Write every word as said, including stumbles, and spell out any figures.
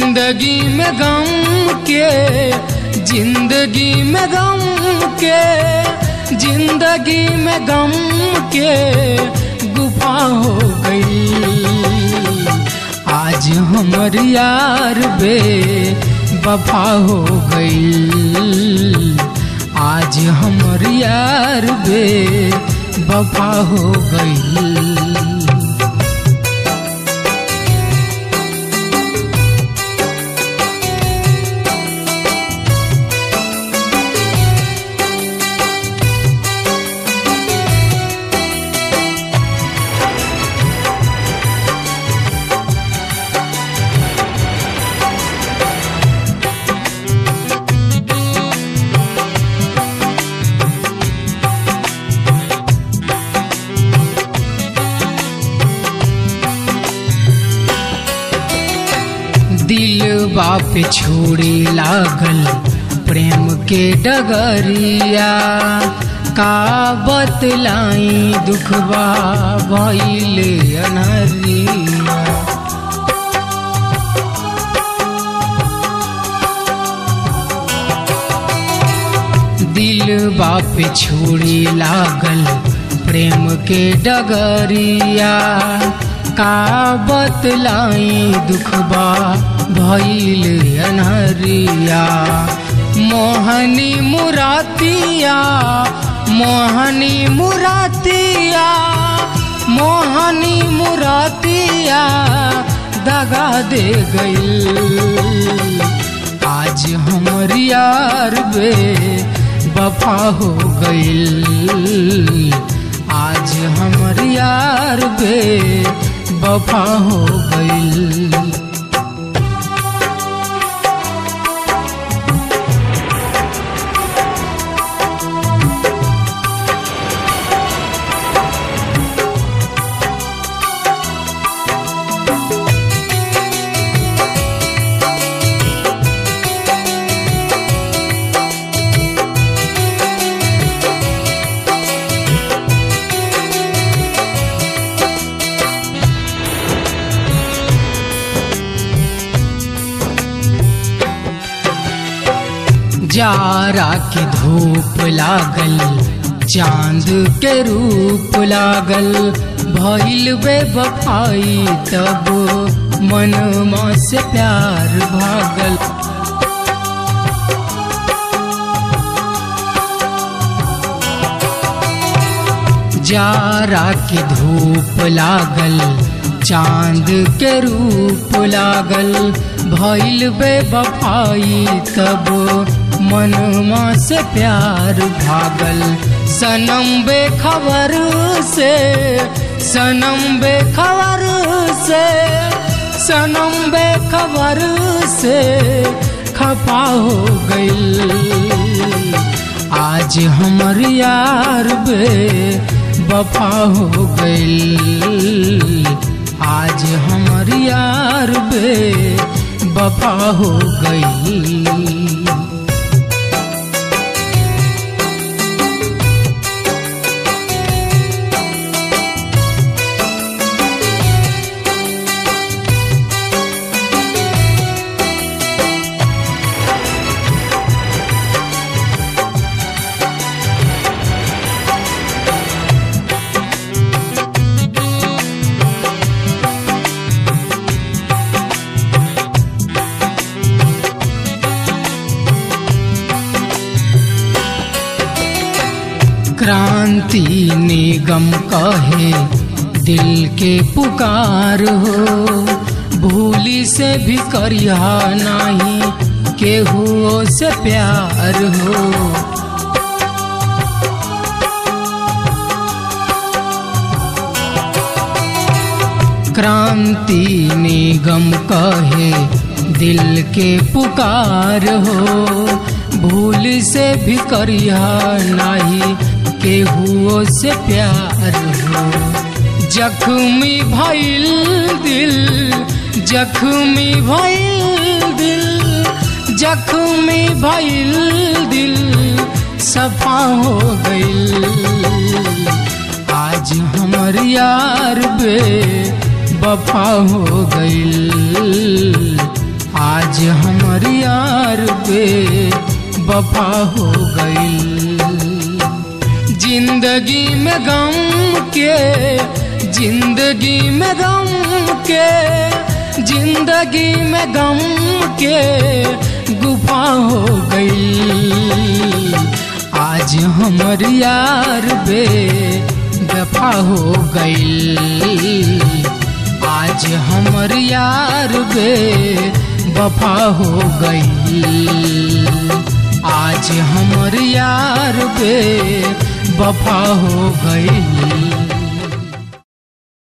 जिंदगी में गम के, जिंदगी में गम के, जिंदगी में गम के गुफा हो गई। आज हमर यार बे वफा हो गई। आज हमर यार बे वफा हो गई। दिल बाप छोड़ी लागल प्रेम के डगरिया, का बतलाई दुखबा भइले अनहरिया। दिल बाप छोड़ी लागल प्रेम के डगरिया, का बतलाई दुखबा भइल अनहरिया। मोहनी मुरातिया, मोहनी मुरातिया, मोहनी मुरातिया दगा दे गई। आज हमर यार बे वफा हो गई। आज हमर यार बे वफा हो गई। जारा की धूप लागल, चांद के रूप लागल, भइल बेवफाई तब मनमा से प्यार भागल। जारा की धूप लागल, चांद के रूप लागल, भइल बेवफाई तब मनमा से प्यार भागल। सनम बेखबर से, सनम बेखबर से, सनम बेखबर से खफा हो गई। आज हमर यार बे वफा हो गई। आज हमर यार बे वफा हो गई। क्रांति निगम कहे दिल के पुकार हो, भूली से भी करिया नहीं केहू से प्यार हो। क्रांति निगम कहे दिल के पुकार हो, भूल से भी करिया नहीं केहू से प्यार हो। जख्मी भइल दिल, जख्मी भइल दिल, जख्मी भइल दिल सफा हो गइल। आज हमर यार बे वफा हो गइल। आज हमर यार बे वफा हो गई। जिंदगी में गम के जिंदगी में गम के जिंदगी में गम के गुफा हो गई। आज हमर यार बे वफा हो गई। आज हमर यार बे वफा हो गई। आज हमर यार बे वफा हो गई।